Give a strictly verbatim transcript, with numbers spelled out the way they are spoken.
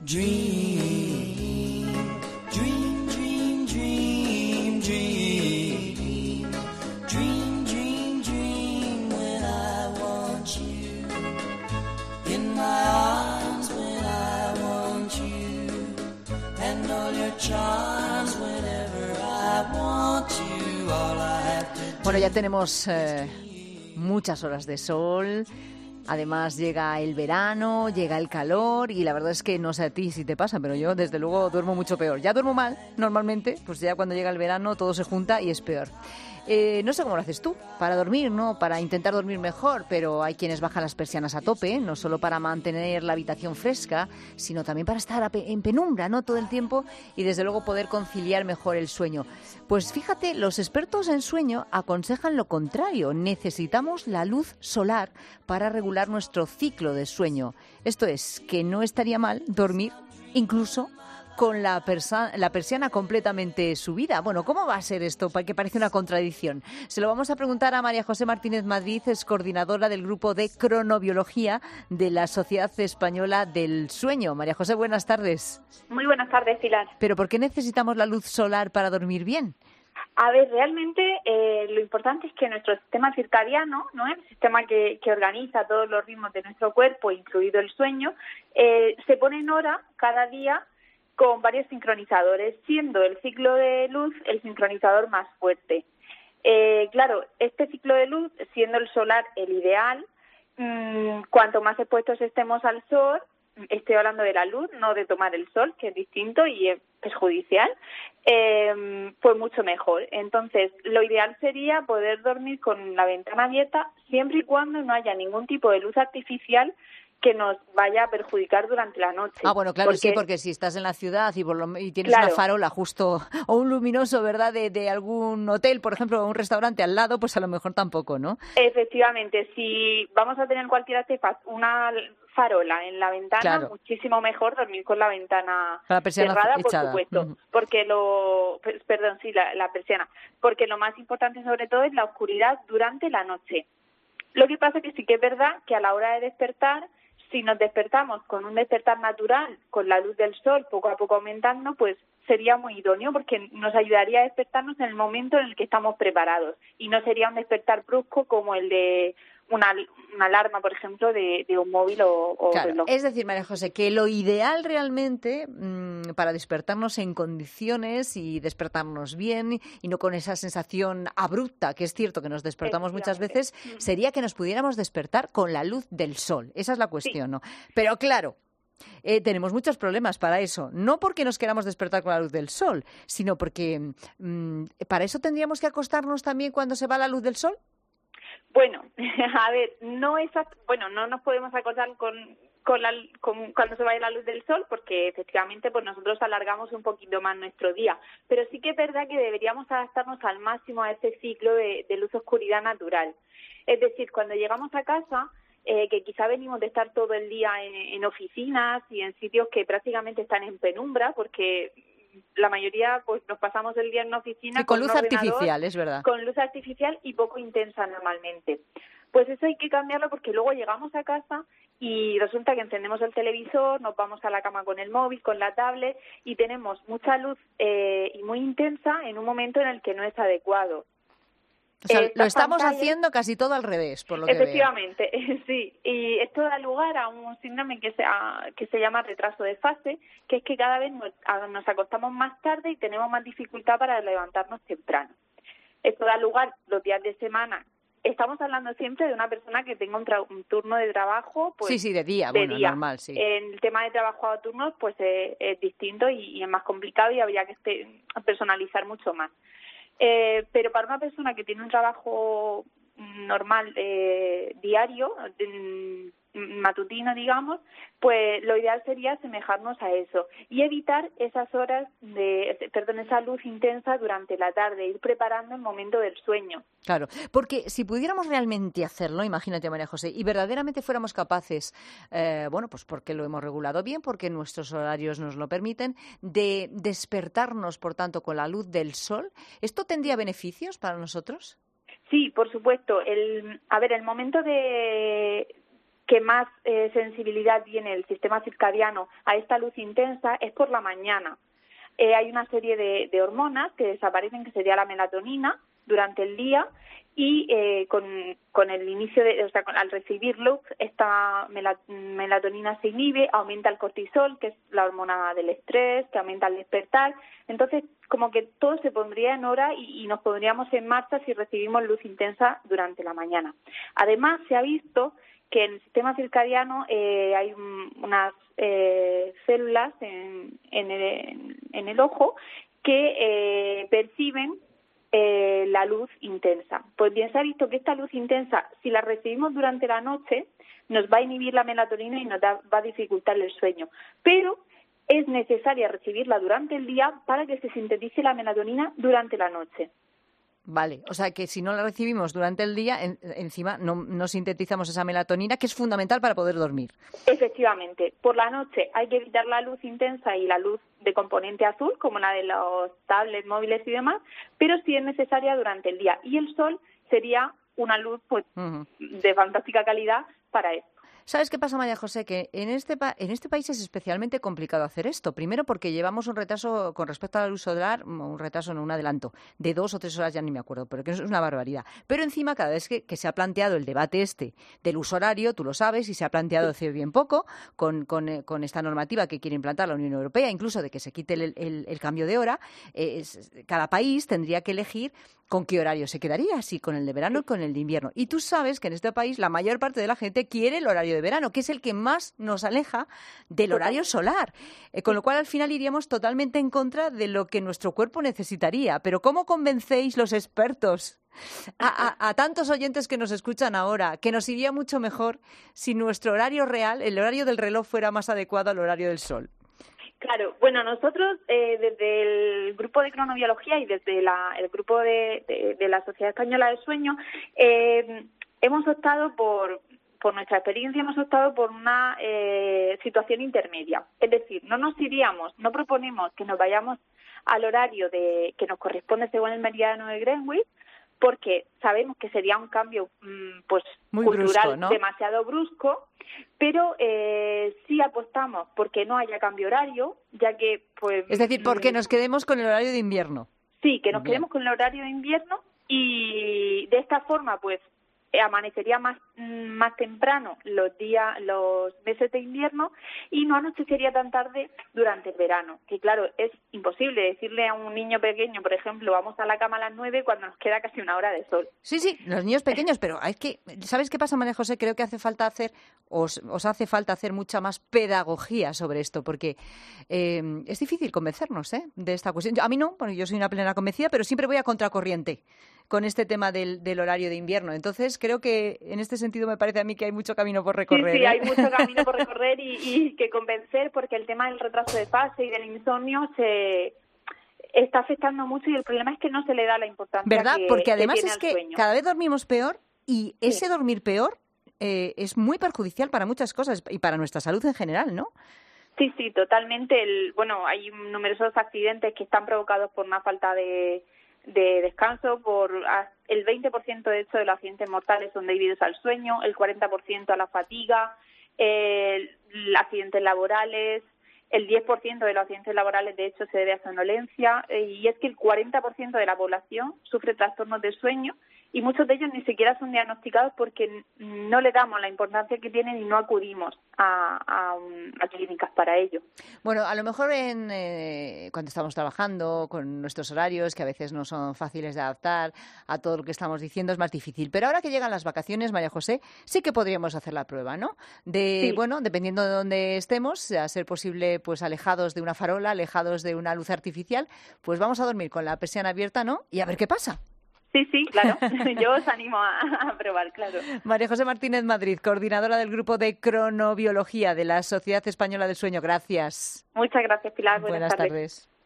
Dream, dream, dream, dream, dream, dream, dream, dream when I want you in my arms when I want you and all your charms whenever I want you. All I have to do. Bueno, ya tenemos eh, muchas horas de sol. Además llega el verano, llega el calor y la verdad es que no sé a ti si te pasa, pero yo desde luego duermo mucho peor. Ya duermo mal normalmente, pues ya cuando llega el verano todo se junta y es peor. Eh, no sé cómo lo haces tú para dormir, ¿no? Para intentar dormir mejor, pero hay quienes bajan las persianas a tope, no solo para mantener la habitación fresca, sino también para estar en penumbra, ¿no? Todo el tiempo y desde luego poder conciliar mejor el sueño. Pues fíjate, los expertos en sueño aconsejan lo contrario. Necesitamos la luz solar para regular nuestro ciclo de sueño. Esto es, que no estaría mal dormir incluso con la, persa- la persiana completamente subida. Bueno, ¿cómo va a ser esto? Que parece una contradicción. Se lo vamos a preguntar a María José Martínez Madrid, es coordinadora del grupo de cronobiología de la Sociedad Española del Sueño. María José, buenas tardes. Muy buenas tardes, Pilar. ¿Pero por qué necesitamos la luz solar para dormir bien? A ver, realmente eh, lo importante es que nuestro sistema circadiano, ¿no?, el sistema que, que organiza todos los ritmos de nuestro cuerpo, incluido el sueño, eh, se pone en hora cada día con varios sincronizadores, siendo el ciclo de luz el sincronizador más fuerte. Eh, claro, este ciclo de luz, siendo el solar el ideal, mmm, cuanto más expuestos estemos al sol, estoy hablando de la luz, no de tomar el sol, que es distinto y es perjudicial, eh, pues mucho mejor. Entonces, lo ideal sería poder dormir con la ventana abierta siempre y cuando no haya ningún tipo de luz artificial que nos vaya a perjudicar durante la noche. Ah, bueno, claro, porque, sí, porque si estás en la ciudad y, por lo, y tienes claro, una farola justo, o un luminoso, ¿verdad?, de, de algún hotel, por ejemplo, o un restaurante al lado, pues a lo mejor tampoco, ¿no? Efectivamente, si vamos a tener cualquier artefacto, una farola en la ventana, claro, muchísimo mejor dormir con la ventana la persiana cerrada, echada, por supuesto, uh-huh. porque lo, perdón, sí, la, la persiana, porque lo más importante sobre todo es la oscuridad durante la noche. Lo que pasa que sí que es verdad que a la hora de despertar, si nos despertamos con un despertar natural, con la luz del sol poco a poco aumentando, pues sería muy idóneo porque nos ayudaría a despertarnos en el momento en el que estamos preparados y no sería un despertar brusco como el de una, una alarma, por ejemplo, de, de un móvil o, o claro, reloj. Es decir, María José, que lo ideal realmente mmm, para despertarnos en condiciones y despertarnos bien y no con esa sensación abrupta, que es cierto que nos despertamos muchas veces, sería que nos pudiéramos despertar con la luz del sol. Esa es la cuestión, sí. ¿No? Pero claro, Eh, tenemos muchos problemas para eso, no porque nos queramos despertar con la luz del sol, sino porque mmm, para eso tendríamos que acostarnos también cuando se va la luz del sol. Bueno, a ver, no es, bueno, no nos podemos acostar con con, la, con cuando se vaya la luz del sol, porque efectivamente pues nosotros alargamos un poquito más nuestro día, pero sí que es verdad que deberíamos adaptarnos al máximo a ese ciclo de, de luz-oscuridad natural. Es decir, cuando llegamos a casa, Eh, que quizá venimos de estar todo el día en, en oficinas y en sitios que prácticamente están en penumbra, porque la mayoría pues nos pasamos el día en una oficina sí, con, con luz ordenador, artificial, es verdad. Con luz artificial y poco intensa normalmente. Pues eso hay que cambiarlo porque luego llegamos a casa y resulta que encendemos el televisor, nos vamos a la cama con el móvil, con la tablet y tenemos mucha luz eh, y muy intensa en un momento en el que no es adecuado. O sea, lo estamos pantalla, haciendo casi todo al revés, por lo que veo. Efectivamente, sí. Y esto da lugar a un síndrome que se, a, que se llama retraso de fase, que es que cada vez nos, a, nos acostamos más tarde y tenemos más dificultad para levantarnos temprano. Esto da lugar los días de semana. Estamos hablando siempre de una persona que tenga un, tra- un turno de trabajo, pues, sí, sí, de día, de bueno, día. normal, sí. En el tema de trabajo a turnos, pues es, es distinto y, y es más complicado y habría que este, personalizar mucho más. Eh, pero para una persona que tiene un trabajo normal eh, diario, eh, matutino, digamos, pues lo ideal sería asemejarnos a eso y evitar esas horas de, perdón, esa luz intensa durante la tarde, ir preparando el momento del sueño. Claro, porque si pudiéramos realmente hacerlo, imagínate, María José, y verdaderamente fuéramos capaces, eh, bueno, pues porque lo hemos regulado bien, porque nuestros horarios nos lo permiten, de despertarnos, por tanto, con la luz del sol, ¿esto tendría beneficios para nosotros? Sí, por supuesto. El, a ver, el momento de que más eh, sensibilidad tiene el sistema circadiano a esta luz intensa es por la mañana. Eh, hay una serie de, de hormonas que desaparecen, que sería la melatonina, durante el día, y eh, con, con el inicio de, o sea, con, al recibir luz, esta melatonina se inhibe, aumenta el cortisol, que es la hormona del estrés, que aumenta el despertar. Entonces, como que todo se pondría en hora y, y nos pondríamos en marcha si recibimos luz intensa durante la mañana. Además, se ha visto que en el sistema circadiano eh, hay un, unas eh, células en, en, el, en el ojo que eh, perciben Eh, la luz intensa. Pues bien, se ha visto que esta luz intensa, si la recibimos durante la noche, nos va a inhibir la melatonina y nos da, va a dificultar el sueño. Pero es necesaria recibirla durante el día para que se sintetice la melatonina durante la noche. Vale, o sea que si no la recibimos durante el día, en, encima no, no sintetizamos esa melatonina, que es fundamental para poder dormir. Efectivamente, por la noche hay que evitar la luz intensa y la luz de componente azul, como la de los tablets, móviles y demás, pero sí es necesaria durante el día. Y el sol sería una luz pues uh-huh. de fantástica calidad para esto. ¿Sabes qué pasa, María José? Que en este, pa- en este país es especialmente complicado hacer esto. Primero porque llevamos un retraso con respecto a la luz solar, un retraso, no un adelanto, de dos o tres horas, ya ni me acuerdo, pero que eso es una barbaridad. Pero encima, cada vez que, que se ha planteado el debate este del uso horario, tú lo sabes, y se ha planteado hace bien poco, con, con, eh, con esta normativa que quiere implantar la Unión Europea, incluso de que se quite el, el, el cambio de hora, eh, es, cada país tendría que elegir con qué horario se quedaría, si con el de verano o con el de invierno. Y tú sabes que en este país la mayor parte de la gente quiere el horario de verano, que es el que más nos aleja del horario solar. Eh, con lo cual, al final, iríamos totalmente en contra de lo que nuestro cuerpo necesitaría. Pero ¿cómo convencéis los expertos a, a, a tantos oyentes que nos escuchan ahora que nos iría mucho mejor si nuestro horario real, el horario del reloj, fuera más adecuado al horario del sol? Claro, bueno, nosotros eh, desde el grupo de cronobiología y desde la, el grupo de, de, de la Sociedad Española del Sueño eh, hemos optado por, por nuestra experiencia, hemos optado por una eh, situación intermedia. Es decir, no nos iríamos, no proponemos que nos vayamos al horario de que nos corresponde según el meridiano de Greenwich, porque sabemos que sería un cambio pues muy cultural brusco, ¿no? demasiado brusco, pero eh, sí apostamos porque no haya cambio horario, ya que pues es decir, porque nos quedemos con el horario de invierno. Sí, que nos Bien. quedemos con el horario de invierno y de esta forma pues amanecería más más temprano los días, los meses de invierno y no anochecería tan tarde durante el verano. Que claro, es imposible decirle a un niño pequeño, por ejemplo, vamos a la cama a las nueve cuando nos queda casi una hora de sol. Sí, sí, los niños pequeños, pero es que, ¿sabes qué pasa, María José? Creo que hace falta hacer, os, os hace falta hacer mucha más pedagogía sobre esto, porque eh, es difícil convencernos ¿eh? de esta cuestión. A mí no, porque yo soy una plena convencida, pero siempre voy a contracorriente con este tema del, del horario de invierno. Entonces, creo que en este sentido me parece a mí que hay mucho camino por recorrer. Sí, sí, ¿eh? hay mucho camino por recorrer y, y que convencer, porque el tema del retraso de fase y del insomnio se está afectando mucho y el problema es que no se le da la importancia ¿verdad? que, porque además que tiene es al que sueño. Cada vez dormimos peor y ese Sí. dormir peor eh, es muy perjudicial para muchas cosas y para nuestra salud en general, ¿no? Sí, sí, totalmente. El, bueno, hay numerosos accidentes que están provocados por una falta de de descanso, por el veinte por ciento de hecho de los accidentes mortales son debidos al sueño, el cuarenta por ciento a la fatiga, eh, accidentes laborales, el diez por ciento de los accidentes laborales de hecho se debe a somnolencia eh, y es que el cuarenta por ciento de la población sufre trastornos de sueño y muchos de ellos ni siquiera son diagnosticados porque no le damos la importancia que tienen y no acudimos a, a, a clínicas para ello. Bueno, a lo mejor en, eh, cuando estamos trabajando con nuestros horarios, que a veces no son fáciles de adaptar a todo lo que estamos diciendo, es más difícil. Pero ahora que llegan las vacaciones, María José, sí que podríamos hacer la prueba, ¿no? De, Sí. bueno, dependiendo de dónde estemos, a ser posible, pues alejados de una farola, alejados de una luz artificial, pues vamos a dormir con la persiana abierta, ¿no? Y a ver qué pasa. Sí, sí, claro. Yo os animo a, a probar, claro. María José Martínez Madrid, coordinadora del Grupo de Cronobiología de la Sociedad Española del Sueño. Gracias. Muchas gracias, Pilar. Buenas, Buenas tardes. tardes.